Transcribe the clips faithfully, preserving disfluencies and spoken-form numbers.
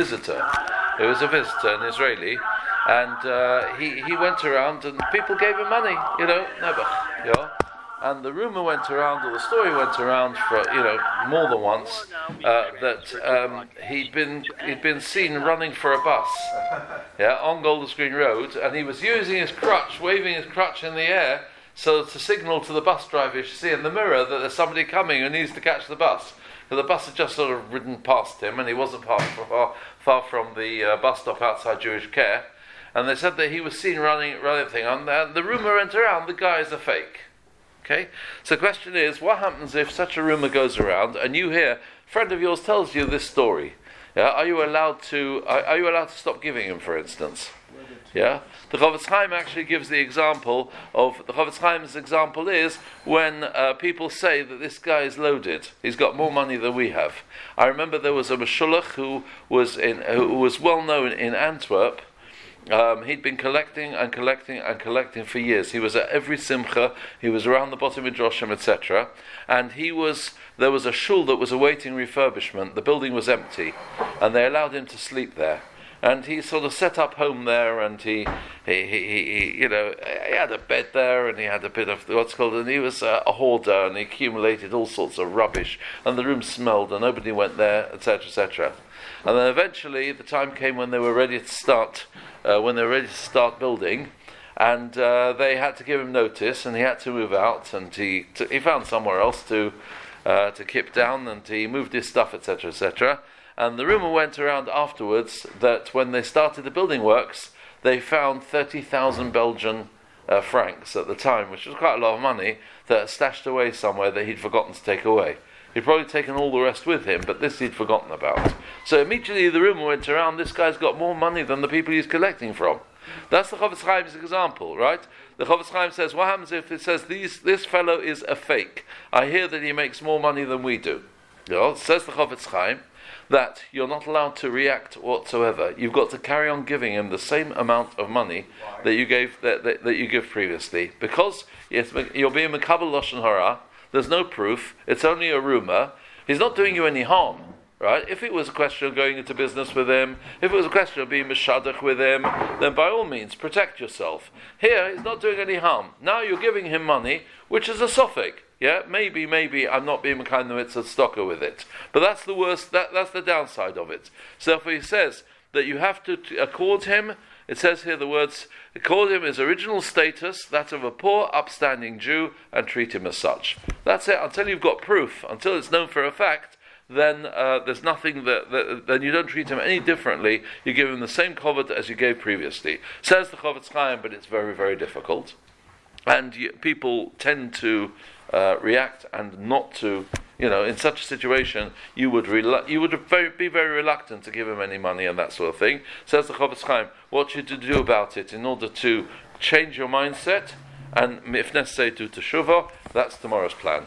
visitor. He was a visitor, an Israeli, and uh, he he went around and people gave him money, you know, Nebuch, you know. And the rumor went around, or the story went around for you know more than once uh, that um, he'd been he'd been seen running for a bus, yeah, on Golders Green Road, and he was using his crutch, waving his crutch in the air, so to signal to the bus driver, you should see in the mirror that there's somebody coming who needs to catch the bus. So the bus had just sort of ridden past him, and he wasn't far far, far from the uh, bus stop outside Jewish Care, and they said that he was seen running running thing, and uh, the rumor went around the guy is a fake. Okay, so the question is, what happens if such a rumor goes around and you hear a friend of yours tells you this story? Yeah, are you allowed to? Are, are you allowed to stop giving him, for instance? Yeah, the Chofetz Chaim actually gives the example of the Chofetz Chaim's example is when uh, people say that this guy is loaded. He's got more money than we have. I remember there was a Meshulach who was in who was well known in Antwerp. Um, he'd been collecting and collecting and collecting for years. He was at every simcha. He was around the bottom of Midrashim, et cetera. And he was there was a shul that was awaiting refurbishment. The building was empty, and they allowed him to sleep there. And he sort of set up home there, and he, he, he, he you know, he had a bed there, and he had a bit of what's called, and he was a, a hoarder, and he accumulated all sorts of rubbish, and the room smelled, and nobody went there, et cetera, et cetera. And then eventually, the time came when they were ready to start. Uh, when they were ready to start building, and uh, they had to give him notice, and he had to move out, and he t- he found somewhere else to uh, to keep down, and he moved his stuff, et cetera, et cetera. And the rumor went around afterwards that when they started the building works, they found thirty thousand Belgian uh, francs at the time, which was quite a lot of money, that are stashed away somewhere that he'd forgotten to take away. He'd probably taken all the rest with him, but this he'd forgotten about. So immediately the rumor went around, this guy's got more money than the people he's collecting from. That's the Chofetz Chaim's example, right? The Chofetz Chaim says, what happens if it says, These, this fellow is a fake? I hear that he makes more money than we do. You know, says the Chofetz Chaim, that you're not allowed to react whatsoever. You've got to carry on giving him the same amount of money that you gave that, that, that you give previously. Because yes, you're being Mekabel Lashon Hara. There's no proof. It's only a rumor. He's not doing you any harm, right? If it was a question of going into business with him, if it was a question of being meshadach with him, then by all means, protect yourself. Here, he's not doing any harm. Now you're giving him money, which is a sophic. Yeah, maybe, maybe I'm not being kind of mitzvah stalker with it. But that's the worst, that, that's the downside of it. So therefore he says that you have to t- accord him, it says here the words, accord him his original status, that of a poor, upstanding Jew, and treat him as such. That's it. Until you've got proof, until it's known for a fact, then uh, there's nothing that, that, then you don't treat him any differently. You give him the same kovod as you gave previously. Says the Chofetz Chaim, but it's very, very difficult. And you, people tend to uh, react and not to, you know, in such a situation, you would relu- you would very, be very reluctant to give him any money and that sort of thing. Says the Chofetz Chaim, what you to do about it in order to change your mindset, and if necessary do teshuvah. That's tomorrow's plan.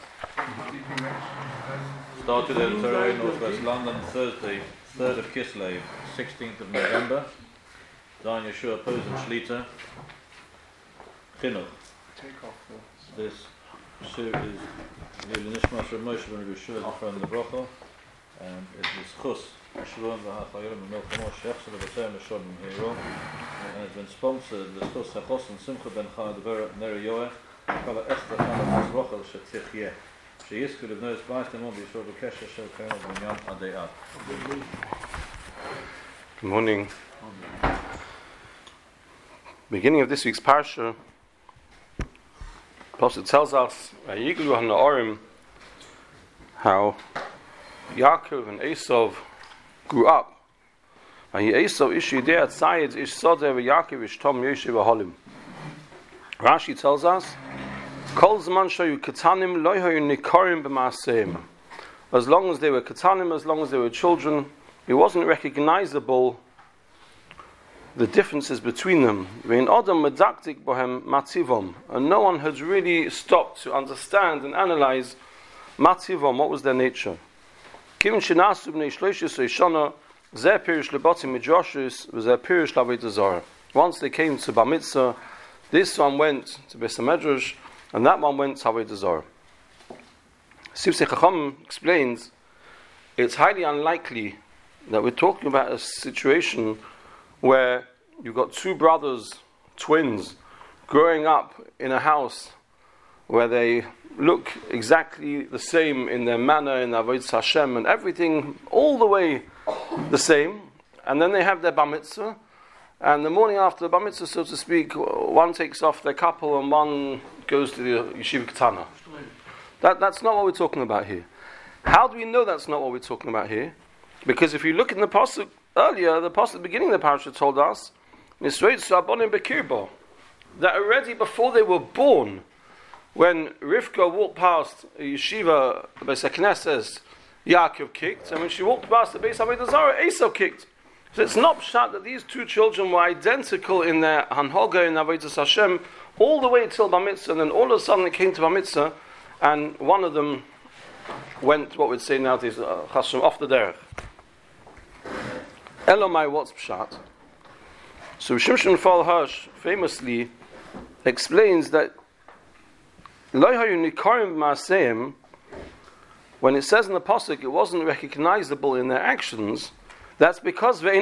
Started in Torah, Northwest London, Thursday, third of Kislev, sixteenth of November. Dan Yeshua Posen Shlita. Chinuch. Take off This Shir is Lili Nishmas Rav Moshe Ben Yeshua from the Bracha, and it is Chus Shalom V'Hachayim and Melchamo Shechsel V'Tzeim L'Shon Hero, and it's been sponsored the Chus Hachos and Simcha Ben Chana Dever Neri Yoech and Kala Esther Chana Mizrochel Shetzich She is good of Nose Bite and Mobi Shor V'Kesha Shel Kael V'Nyam Adeyat. Good morning. Beginning of this week's parsha, Pasuk tells us Vayiglu HaNa'arim how Yaakov and Esav grew up. Vayi Esav ish yidei atzayid ish sodeh v'Yaakov ish tom yoshev v'holim. Rashi tells us Kol zman shayu ketanim lo hayu nikarim b'maaseim. As long as they were ketanim, as long as they were children, it wasn't recognizable the differences between them. And no one had really stopped to understand and analyze matzivom, what was their nature. Once they came to Bar Mitzvah, this one went to Beis HaMedrash, and that one went to Avodah Zarah. Sifsei Chacham explains it's highly unlikely that we're talking about a situation where you've got two brothers, twins, growing up in a house where they look exactly the same in their manner, in their avodas Hashem, and everything all the way the same. And then they have their bar mitzvah, and the morning after the bar mitzvah, so to speak, one takes off their couple and one goes to the yeshiva katana. That, that's not what we're talking about here. How do we know that's not what we're talking about here? Because if you look in the pasuk earlier, the pasuk at the beginning of the parasha told us that already before they were born, when Rivka walked past a yeshiva, Beis HaKnesses, Yaakov kicked, and when she walked past the Beis HaAvodah Zarah, Esau kicked. So it's not pshat that these two children were identical in their hanhoga in Avodas Hashem all the way till Bar Mitzvah, and then all of a sudden it came to Bar Mitzvah, and one of them went, what we'd say nowadays, uh, chashem, off the derech. Elomai, what's pshat? So Shimshon Fal Hirsch famously explains that when it says in the pasuk it wasn't recognizable in their actions, that's because as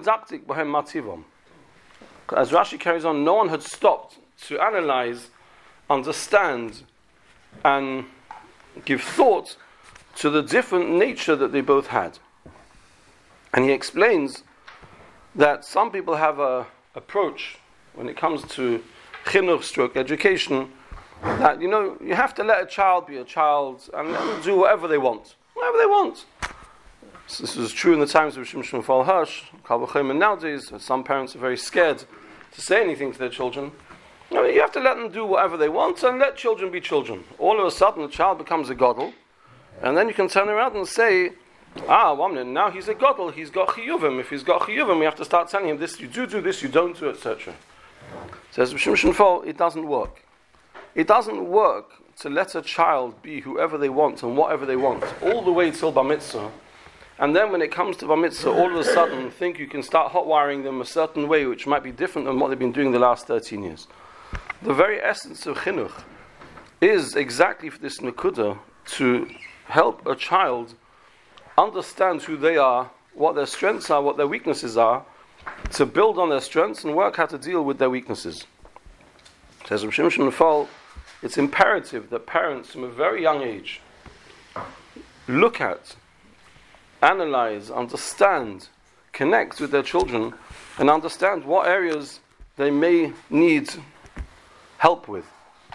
Rashi carries on, no one had stopped to analyze, understand, and give thought to the different nature that they both had. And he explains that some people have a approach when it comes to chinuch stroke education, that, you know, you have to let a child be a child and let them do whatever they want. Whatever they want. So this was true in the times of Shimshon Fal Hirsch, Kal V'chomer nowadays. Some parents are very scared to say anything to their children. I mean, you have to let them do whatever they want and let children be children. All of a sudden, the child becomes a godel, and then you can turn around and say, ah, one minute, now he's a godel, he's got chiyuvim. If he's got chiyuvim, we have to start telling him this, you do do this, you don't do, et cetera. Says Shimshon Fal, it doesn't work. It doesn't work to let a child be whoever they want and whatever they want, all the way till Bar Mitzvah. And then when it comes to Bar Mitzvah, all of a sudden think you can start hot wiring them a certain way which might be different than what they've been doing the last thirteen years. The very essence of chinuch is exactly for this nakuda, to help a child understand who they are, what their strengths are, what their weaknesses are, to build on their strengths and work how to deal with their weaknesses. Says Rav Shimshon Fal, it's imperative that parents from a very young age look at, analyze, understand, connect with their children, and understand what areas they may need help with.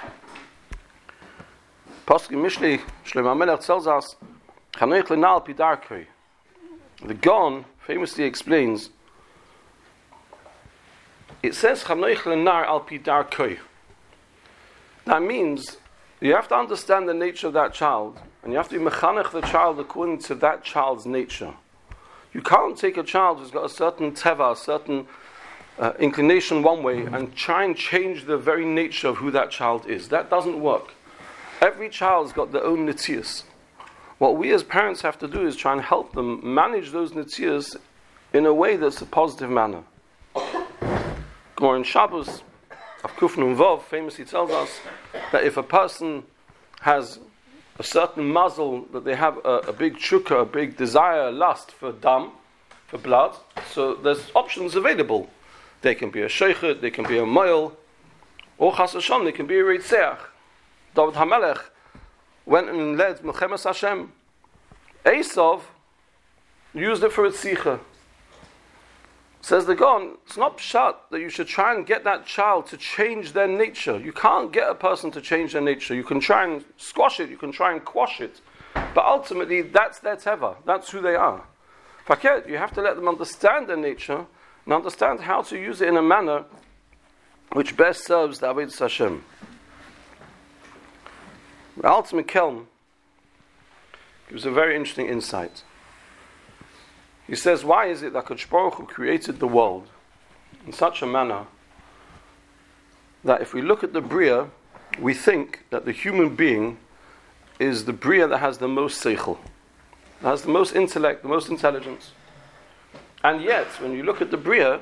Pasuk Mishlei Shlomo HaMelech tells us, Chanoich Lena al pi darkei. The Gaon famously explains, it says Chanoich Lena al pi darkei. That means you have to understand the nature of that child, and you have to be mechanech the child according to that child's nature. You can't take a child who's got a certain teva, a certain uh, inclination one way, and try and change the very nature of who that child is. That doesn't work. Every child's got their own netzias. What we as parents have to do is try and help them manage those netzias in a way that's a positive manner. Gemara in Shabbos of Kuf Nun Vav famously tells us that if a person has a certain muzzle, that they have a, a big chukka, a big desire, lust for dam, for blood, so there's options available. They can be a sheichet, they can be a moil, or chas v'shalom, they can be a reitzeach. David HaMelech went and led Melchemes Hashem. Esav used it for a tzitcha. Says the Gaon, it's not pshat that you should try and get that child to change their nature. You can't get a person to change their nature. You can try and squash it, you can try and quash it, but ultimately that's their teva, that's who they are. Faket, you have to let them understand their nature and understand how to use it in a manner which best serves the Avodas Hashem. The Alter Kelm gives a very interesting insight. He says, why is it that Kadosh Baruch Hu created the world in such a manner that if we look at the Bria, we think that the human being is the Bria that has the most seichel, that has the most intellect, the most intelligence. And yet, when you look at the Bria,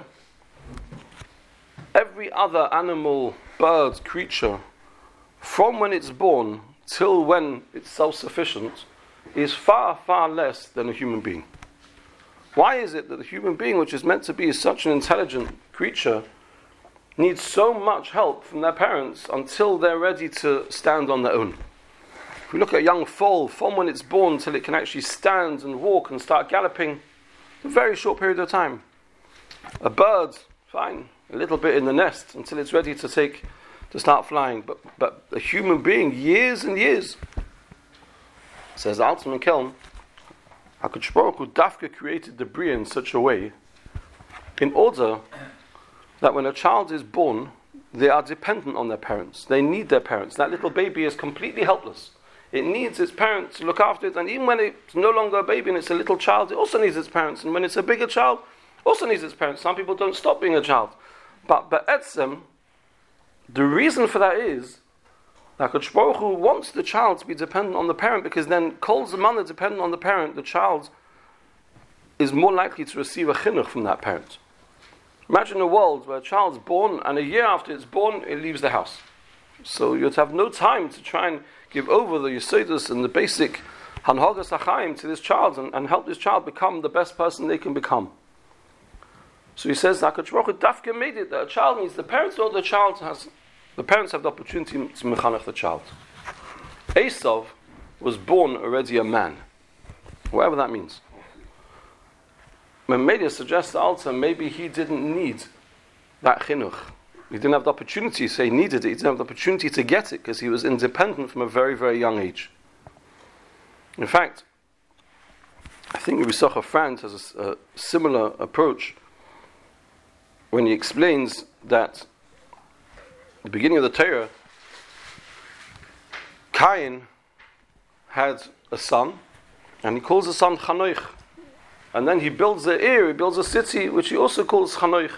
every other animal, bird, creature, from when it's born till when it's self-sufficient, is far, far less than a human being. Why is it that the human being, which is meant to be such an intelligent creature, needs so much help from their parents until they're ready to stand on their own? If we look at a young foal, from when it's born till it can actually stand and walk and start galloping, a very short period of time. A bird, fine, a little bit in the nest until it's ready to take, to start flying. But but a human being, years and years. Says Alton and Kelm, HaKadosh Baruch Hu Dafka created the Bria in such a way, in order that when a child is born, they are dependent on their parents. They need their parents. That little baby is completely helpless. It needs its parents to look after it, and even when it's no longer a baby and it's a little child, it also needs its parents. And when it's a bigger child, also needs its parents. Some people don't stop being a child. But Ba'etzem, the reason for that is that HaKadosh Baruch Hu wants the child to be dependent on the parent, because then Kol Zaman dependent on the parent, the child is more likely to receive a chinuch from that parent. Imagine a world where a child's born and a year after it's born, it leaves the house. So you'd have no time to try and give over the Yesodus and the basic Hanhagas HaChaim to this child and, and help this child become the best person they can become. So he says that HaKadosh Baruch Hu Dafka made it that a child needs the parents, or the child has, the parents have the opportunity to mechanech the child. Esav was born already a man, whatever that means. When Media suggests to Alta, maybe he didn't need that chinuch. He didn't have the opportunity, so he needed it. He didn't have the opportunity to get it because he was independent from a very, very young age. In fact, I think Rabbi Socha Franz has a, a similar approach when he explains that at the beginning of the Torah, Cain had a son, and he calls the son Chanoich. And then he builds a ir, he builds a city, which he also calls Chanoich.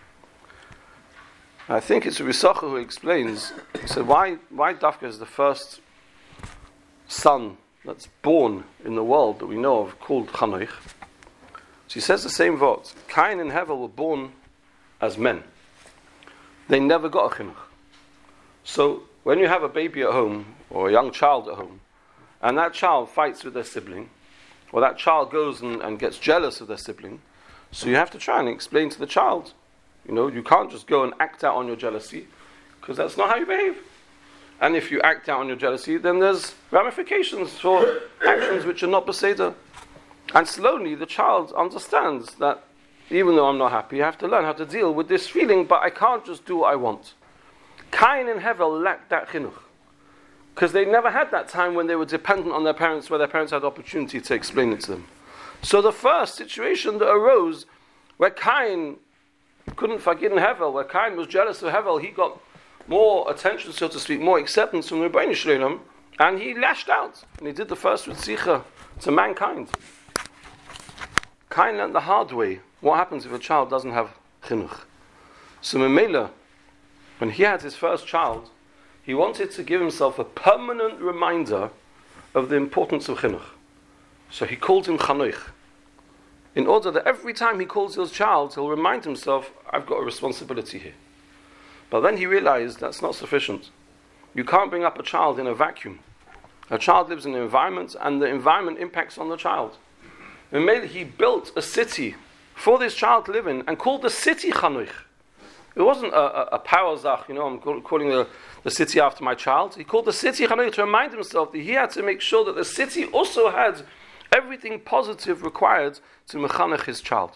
I think it's Rabbi Socha who explains, he said, why, why Dafka is the first son that's born in the world that we know of called Chanoich? So he says the same words. Cain and Hevel were born as men. They never got a chinuch. So when you have a baby at home, or a young child at home, and that child fights with their sibling, or that child goes and, and gets jealous of their sibling, so you have to try and explain to the child, you know, you can't just go and act out on your jealousy, because that's not how you behave. And if you act out on your jealousy, then there's ramifications for actions which are not beseder. And slowly the child understands that even though I'm not happy, I have to learn how to deal with this feeling, but I can't just do what I want. Cain and Hevel lacked that chinuch, because they never had that time when they were dependent on their parents, where their parents had the opportunity to explain it to them. So the first situation that arose, where Cain couldn't forgive Hevel, where Cain was jealous of Hevel, he got more attention, so to speak, more acceptance from the Rebbeinu Shalom, and he lashed out, and he did the first Ritzicha to mankind. Cain learned the hard way what happens if a child doesn't have chinuch. So Memela, when he had his first child, he wanted to give himself a permanent reminder of the importance of chinuch. So he called him Chanoich, in order that every time he calls his child, he'll remind himself, I've got a responsibility here. But then he realized that's not sufficient. You can't bring up a child in a vacuum. A child lives in an environment, and the environment impacts on the child. And maybe he built a city for this child to live in, and called the city Chanoich. It wasn't a, a, a power zach, you know, I'm call, calling the, the city after my child. He called the city Chanoich to remind himself that he had to make sure that the city also had everything positive required to mechanech his child.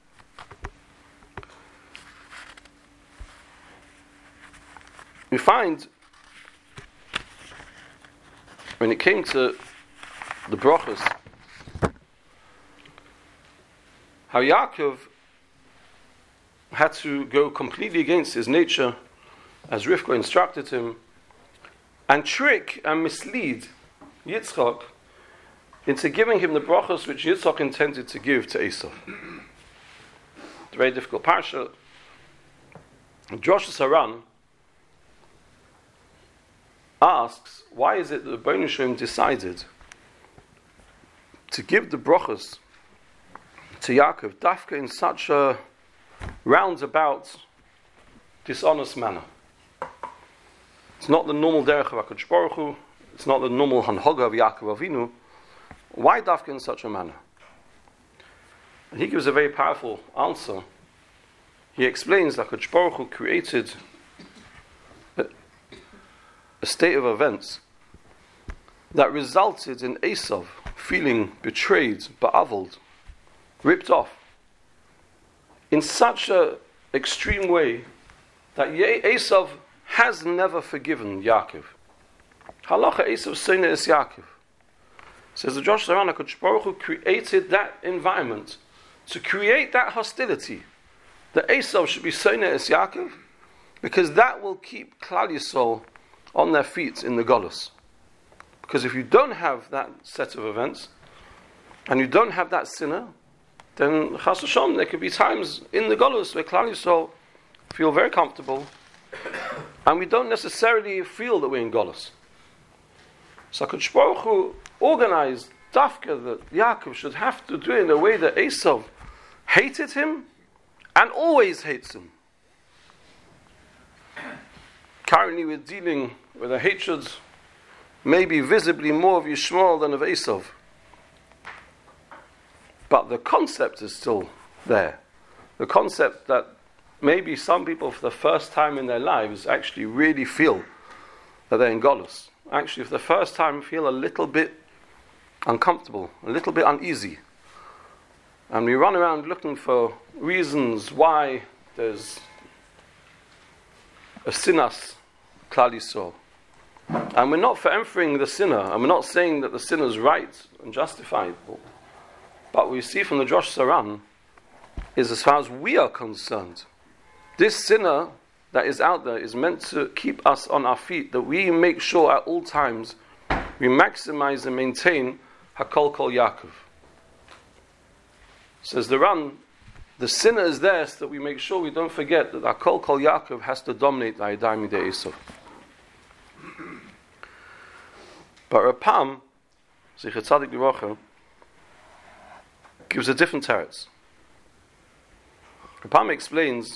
We find, when it came to the brachos, how Yaakov had to go completely against his nature, as Rivka instructed him, and trick and mislead Yitzchak into giving him the brachos which Yitzchak intended to give to Esav. It's a very difficult parsha. Josh Saran asks, why is it that the Rebbeinu Shalom decided to give the brachos to Yaakov Dafka in such a roundabout, dishonest manner? It's not the normal derech of HaKadosh Baruch Hu. It's not the normal hanhoga of Yaakov Avinu. Why Dafka in such a manner? And he gives a very powerful answer. He explains that HaKadosh Baruch Hu created a, a state of events that resulted in Esav feeling betrayed, ba'avled, ripped off, in such an extreme way that Esav has never forgiven Yaakov. Halacha Esav Seine es Yaakov. Says the Josh Saran, HaKadosh Baruch Hu created that environment to create that hostility, that Esav should be Seine es Yaakov, because that will keep Klal Yisrael on their feet in the Golus. Because if you don't have that set of events, and you don't have that sinner, then Chas Hashem, there could be times in the Golus where Klal Yisrael feel very comfortable, and we don't necessarily feel that we're in Golus. So HaKadosh Baruch Hu organized Dafka that Yaakov should have to do it in a way that Esav hated him and always hates him. Currently we're dealing with a hatred maybe visibly more of Yishmael than of Esav. But the concept is still there. The concept that maybe some people for the first time in their lives actually really feel that they're in Golus. Actually, for the first time feel a little bit uncomfortable, a little bit uneasy. And we run around looking for reasons why there's a sinas Klal Yisrael. And we're not for emphating the sinner, and we're not saying that the sinner is right and justifiable. But what we see from the Josh Saran is, as far as we are concerned, this sinner that is out there is meant to keep us on our feet, that we make sure at all times we maximize and maintain Hakol Kol Yaakov. Says the Ran, the sinner is there so that we make sure we don't forget that Hakol Kol Yaakov has to dominate the Ayadayim Midei Esav. But Rapam, Zichar Tzadik Livrocha, gives a different teretz. Rapam explains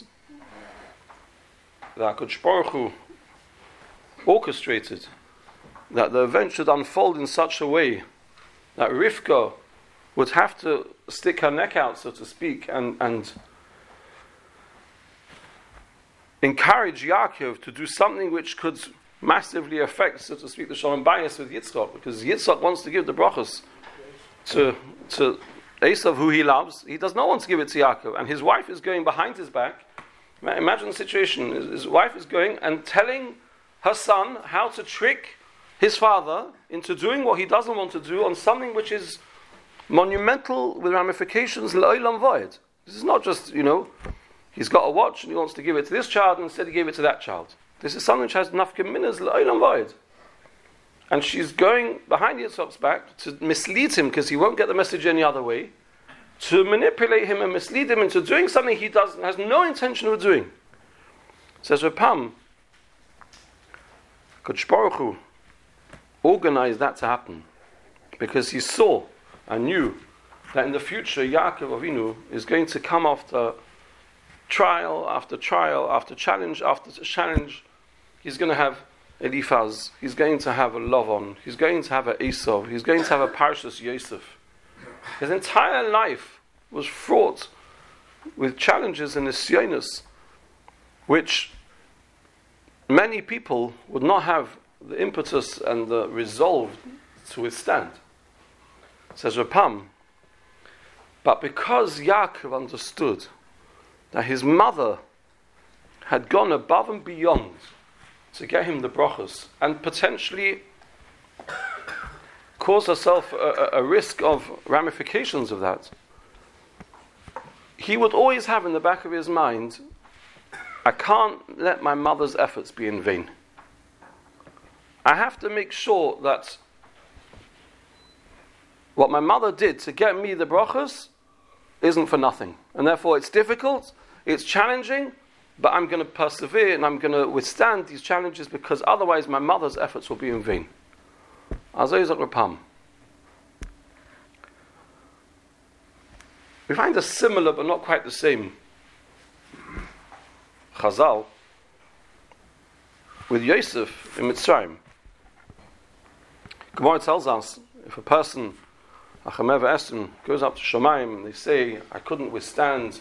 that HaKadosh Baruch Hu orchestrated that the event should unfold in such a way that Rivka would have to stick her neck out, so to speak, and, and encourage Yaakov to do something which could massively affect, so to speak, the Shalom Bayis with Yitzchak, because Yitzchak wants to give the brachos to, to Esav, who he loves. He does not want to give it to Yaakov, and his wife is going behind his back. Imagine the situation. His wife is going and telling her son how to trick his father into doing what he doesn't want to do on something which is monumental with ramifications l'olam vayed. This is not just, you know, he's got a watch and he wants to give it to this child and instead he gave it to that child. This is something which has nafka minas l'olam vayed. And she's going behind Yitzchak's back to mislead him because he won't get the message any other way, to manipulate him and mislead him into doing something he does has no intention of doing. Says Rapam, HaKadosh Baruch Hu organized that to happen because he saw and knew that in the future Yaakov Avinu is going to come after trial after trial after challenge after challenge. He's going to have Eliphaz, he's going to have a Lavan, he's going to have a Esav, he's going to have a Parshas Yosef. His entire life was fraught with challenges and nisyonos which many people would not have the impetus and the resolve to withstand. Says Rapam, but because Yaakov understood that his mother had gone above and beyond to get him the brachos and potentially cause herself a, a risk of ramifications of that, he would always have in the back of his mind, I can't let my mother's efforts be in vain. I have to make sure that what my mother did to get me the brachos isn't for nothing. And therefore it's difficult, it's challenging, but I'm going to persevere and I'm going to withstand these challenges because otherwise my mother's efforts will be in vain. Azayzak Rapam. We find a similar but not quite the same Chazal with Yosef in Mitzrayim. Gemara tells us if a person, Achamev Esrim goes up to Shamayim, and they say, I couldn't withstand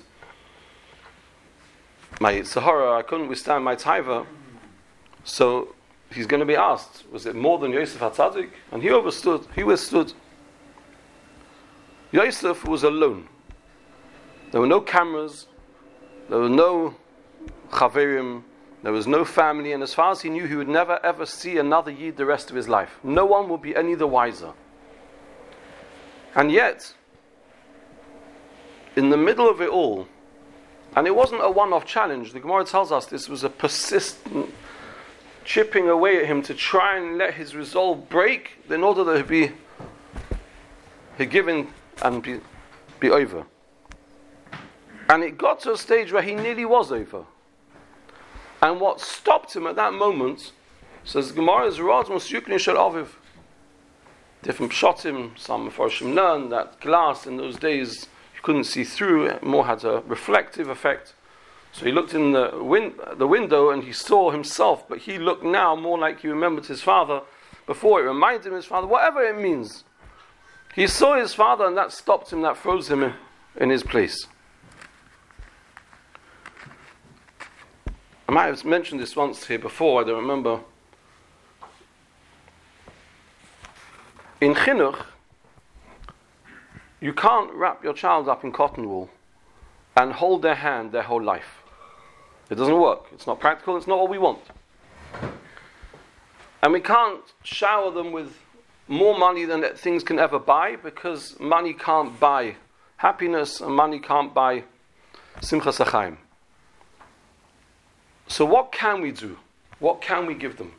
my Sahara, I couldn't withstand my Taiva. So he's going to be asked, was it more than Yosef HaTzadik? And he overstood, he withstood. Yosef was alone. There were no cameras, there were no chaverim, there was no family, and as far as he knew, he would never ever see another Yid the rest of his life. No one would be any the wiser. And yet, in the middle of it all, and it wasn't a one-off challenge, the Gemara tells us this was a persistent chipping away at him to try and let his resolve break in order that he'd be he'd given and be, be over. And it got to a stage where he nearly was over. And what stopped him at that moment, says Gemara's Rad Musyukni Shel Aviv. Different pshatim, some Mefarshim learn that glass in those days you couldn't see through, it more had a reflective effect. So he looked in the, win- the window and he saw himself, but he looked now more like he remembered his father before. It reminded him of his father, whatever it means. He saw his father and that stopped him, that froze him in, in his place. I might have mentioned this once here before, I don't remember. In chinuch, you can't wrap your child up in cotton wool and hold their hand their whole life. It doesn't work. It's not practical. It's not what we want. And we can't shower them with more money than things can ever buy, because money can't buy happiness and money can't buy simchas hachaim. So what can we do? What can we give them?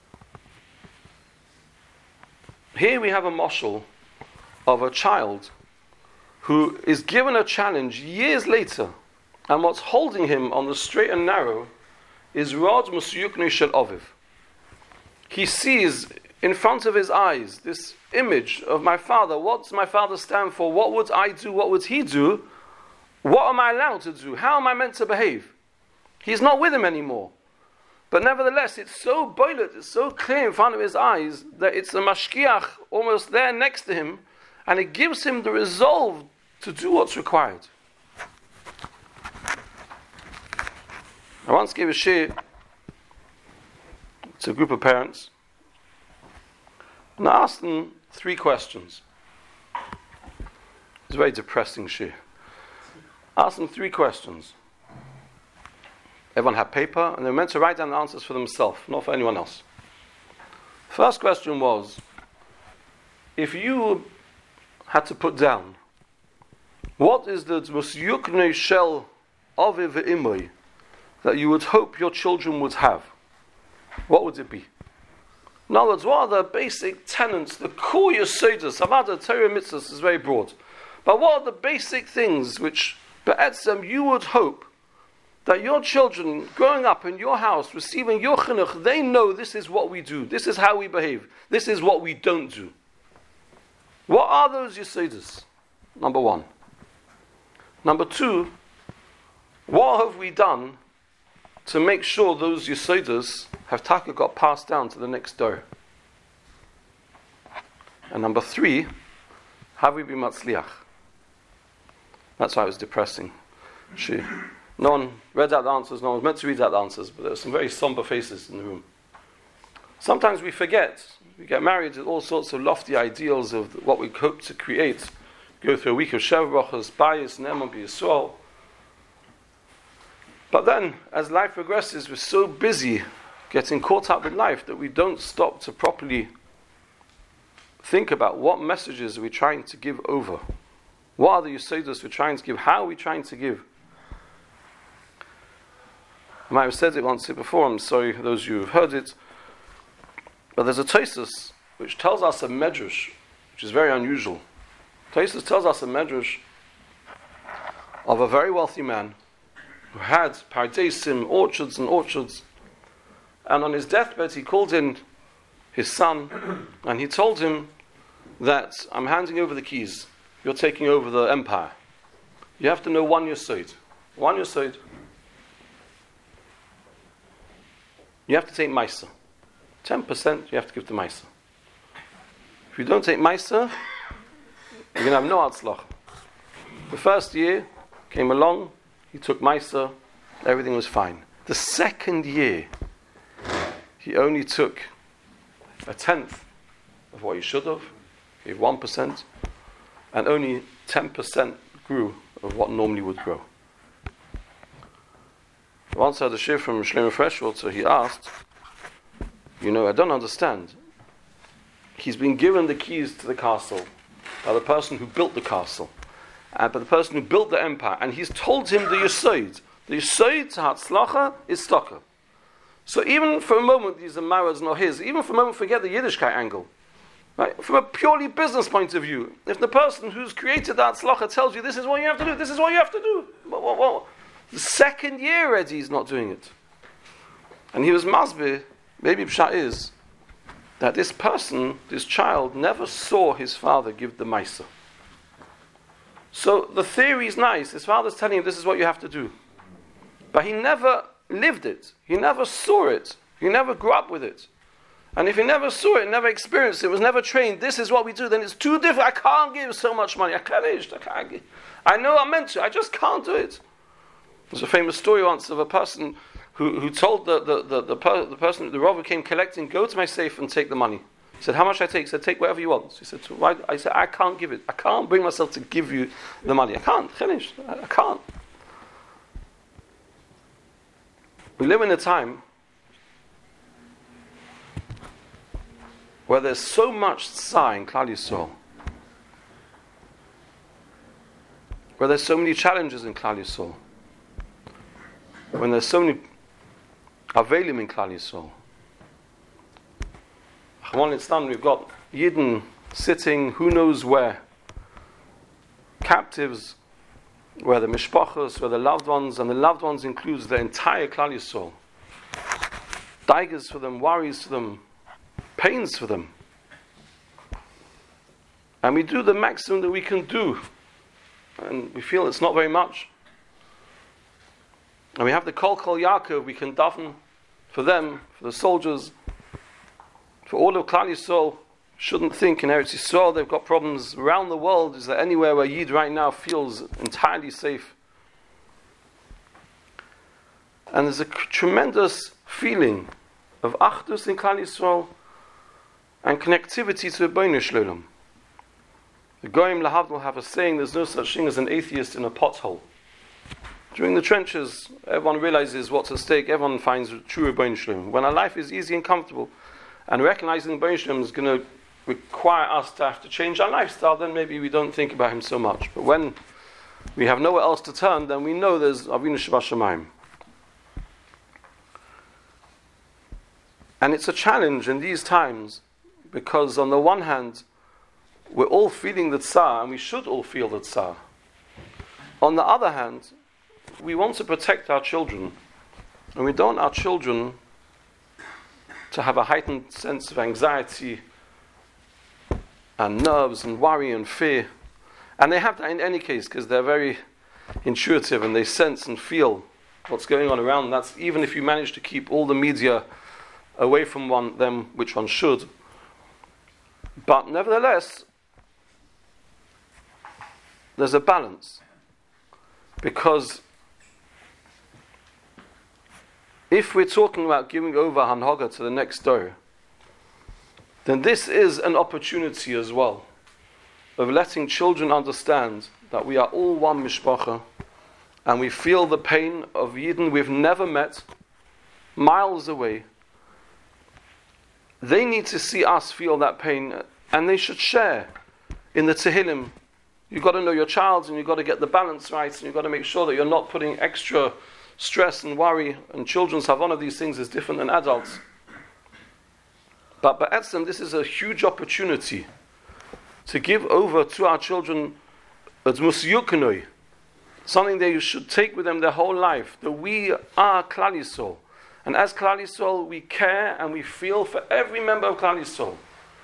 Here we have a mashal of a child who is given a challenge years later, and what's holding him on the straight and narrow is Rad Musyukni Shel Aviv. He sees in front of his eyes this image of my father. What does my father stand for? What would I do? What would he do? What am I allowed to do? How am I meant to behave? He's not with him anymore. But nevertheless, it's so boilet, it's so clear in front of his eyes that it's a mashkiach almost there next to him, and it gives him the resolve to do what's required. I once gave a shir to a group of parents, and I asked them three questions. It's a very depressing shir. I asked them three questions. Everyone had paper, and they were meant to write down the answers for themselves, not for anyone else. First question was, if you had to put down, what is the Musyukne Shel Aviv Ve'imoi that you would hope your children would have? What would it be? In other words, what are the basic tenets, the core yesodus? Avada Torah mitzvahs is very broad. But what are the basic things which, be'etzem, you would hope that your children growing up in your house, receiving your chinuch, they know this is what we do, this is how we behave, this is what we don't do. What are those yesodus? Number one. Number two, what have we done to make sure those yesodus have taka got passed down to the next door? And number three, have we been matzliach? That's why it was depressing. She, no one read out the answers, no one was meant to read out the answers, but there were some very somber faces in the room. Sometimes we forget. We get married with all sorts of lofty ideals of what we hope to create. Go through a week of Sheva Brachos, Bayis, Ne'eman B'Yisrael. But then, as life progresses, we're so busy getting caught up with life that we don't stop to properly think about what messages are we trying to give over. What are the yesodus we're trying to give? How are we trying to give? I might have said it once before, I'm sorry those of you who have heard it. But there's a Tosfos which tells us a medrash, which is very unusual. Tosfos tells us a medrash of a very wealthy man who had pardesim, orchards and orchards, and on his deathbed he called in his son and he told him that I'm handing over the keys, you're taking over the empire. You have to know one yesod. One yesod. You have to take Maisa. ten percent you have to give to Maisa. If you don't take Maisa, you're going to have no Hatzlacha. The first year came along, he took Maisa, everything was fine. The second year, he only took a tenth of what he should have, gave one percent, and only ten percent grew of what normally would grow. Once I had a shift from Shlomo Freshwater, he asked, you know, I don't understand. He's been given the keys to the castle by the person who built the castle, and by the person who built the empire, and he's told him the Yesod. The Yesod to Hatzlacha is Stocker. So even for a moment, these are Mara's not his. Even for a moment, forget the Yiddishkeit angle. Right? From a purely business point of view, if the person who's created that Hatzlacha tells you this is what you have to do, this is what you have to do. Well, well, well, the second year already he's not doing it. And he was Masbeh, maybe Pshat is, that this person, this child, never saw his father give the Maisa. So the theory is nice. His father's telling him this is what you have to do. But he never lived it. He never saw it. He never grew up with it. And if he never saw it, never experienced it, was never trained, this is what we do, then it's too different. I can't give so much money. I can't, I can't give. I know I'm meant to. I just can't do it. There's a famous story once of a person who, who told the the, the, the, per, the person, the robber came collecting, go to my safe and take the money. He said, how much I take? He said, take whatever you want. He said, why? I said, I can't give it. I can't bring myself to give you the money. I can't. Finished. I, I can't. We live in a time where there's so much tzar in Klal Yisrael, where there's so many challenges in Klal Yisrael, when there's so many avelim in Klal Yisrael. When it's done, we've got Yidden sitting who knows where, captives, where the mishpachos, where the loved ones, and the loved ones includes the entire Klal Yisrael. Daigers for them, worries for them, pains for them. And we do the maximum that we can do. And we feel it's not very much. And we have the Kol Kol Yaakov, we can daven for them, for the soldiers, for all of Klal Yisrael. Shouldn't think in Eretz Yisrael they've got problems around the world. Is there anywhere where Yid right now feels entirely safe? And there's a tremendous feeling of Achdus in Klal Yisrael and connectivity to Rebbeinu Shlolem. The Goyim Lahavdil have a saying, there's no such thing as an atheist in a pothole. During the trenches, everyone realizes what's at stake, everyone finds true Rebbeinu Shlolem. When our life is easy and comfortable, and recognizing Rebbeinu Shlolem is going to require us to have to change our lifestyle, then maybe we don't think about him so much. But when we have nowhere else to turn, then we know there's Avinu Shebashamayim. And it's a challenge in these times, because on the one hand, we're all feeling the tsar, and we should all feel the tsar. On the other hand, we want to protect our children, and we don't want our children to have a heightened sense of anxiety and nerves and worry and fear. And they have that in any case, because they're very intuitive and they sense and feel what's going on around them. That's even if you manage to keep all the media away from one them, which one should. But nevertheless, there's a balance, because if we're talking about giving over Hanhaga to the next door, then this is an opportunity as well of letting children understand that we are all one mishpacha, and we feel the pain of Yidden we've never met, miles away. They need to see us feel that pain, and they should share in the Tehillim. You've got to know your child, and you've got to get the balance right, and you've got to make sure that you're not putting extra stress and worry, and children's have one of these things is different than adults. But Ba'etzem, this is a huge opportunity to give over to our children something they should take with them their whole life, that we are Klal Yisrael. And as Klal Yisrael, we care and we feel for every member of Klal Yisrael.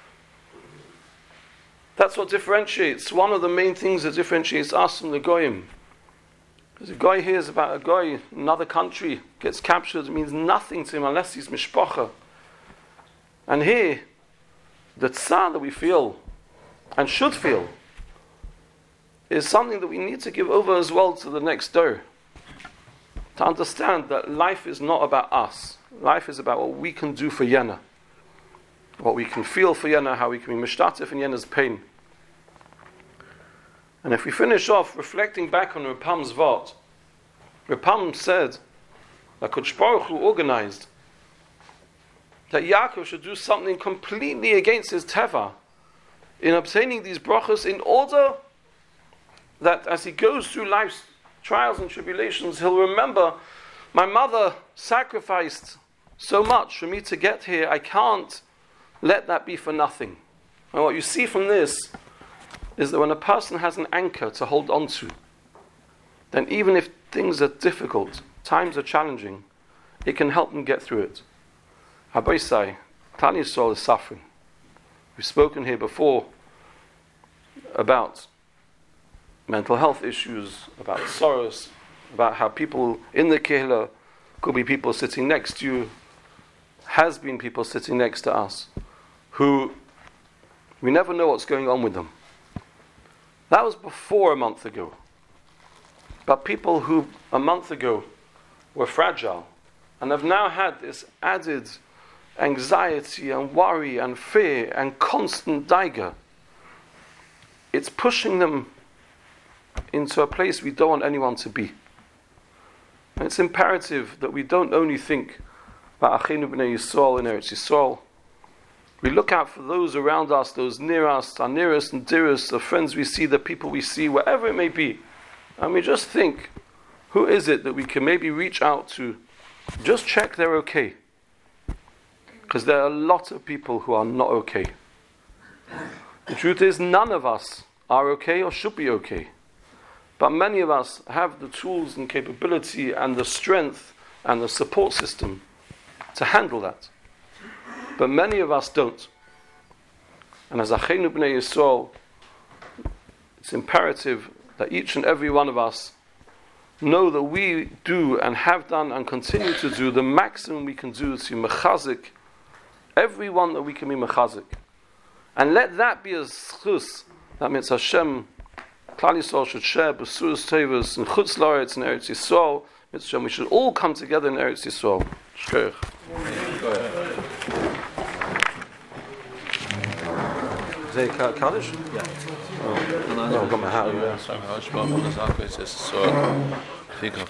That's what differentiates, one of the main things that differentiates us from the Goyim. Because a guy hears about a guy in another country, gets captured, it means nothing to him unless he's mishpacha. And here, the tzar that we feel, and should feel, is something that we need to give over as well to the next door. To understand that life is not about us. Life is about what we can do for Yena. What we can feel for Yena, how we can be mishtatif in Yena's pain. And if we finish off reflecting back on Rapam's vort, Rapam said that Kodesh Baruch Hu organized that Yaakov should do something completely against his teva in obtaining these brachos, in order that as he goes through life's trials and tribulations, he'll remember, my mother sacrificed so much for me to get here. I can't let that be for nothing. And what you see from this is that when a person has an anchor to hold on to, then even if things are difficult, times are challenging, it can help them get through it. Habaisai, Klal Yisrael is suffering. We've spoken here before about mental health issues, about sorrows, about how people in the kehillah, could be people sitting next to you, has been people sitting next to us, who we never know what's going on with them. That was before a month ago. But people who a month ago were fragile and have now had this added anxiety and worry and fear and constant daiga, it's pushing them into a place we don't want anyone to be. And it's imperative that we don't only think about Achenu B'nai Yisrael in Eretz Yisrael. We look out for those around us, those near us, our nearest and dearest, the friends we see, the people we see, wherever it may be. And we just think, who is it that we can maybe reach out to, just check they're okay. Because there are a lot of people who are not okay. The truth is, none of us are okay or should be okay. But many of us have the tools and capability and the strength and the support system to handle that. But many of us don't. And as Achenu B'nai Yisrael, it's imperative that each and every one of us know that we do and have done and continue to do the maximum we can do to mechazik everyone that we can be mechazik. And let that be a schus, that means Hashem, Klal Yisrael should share B'suras Tevas and Chutz La'aretz in Eretz Yisrael. Mitzvah, we should all come together in Eretz Yisrael. Shkoyach. Is that Kaddish? Yeah. Oh, no, I've got my hat. Sorry, I was from the Zakh. It's so.